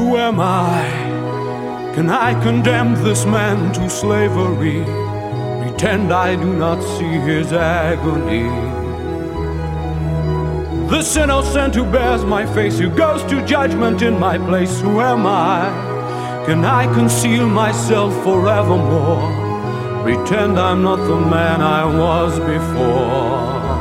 Who am I? Can I condemn this man to slavery? Pretend I do not see his agony. The sinner sent who bears my face, who goes to judgment in my place. Who am I? Can I conceal myself forevermore? Pretend I'm not the man I was before.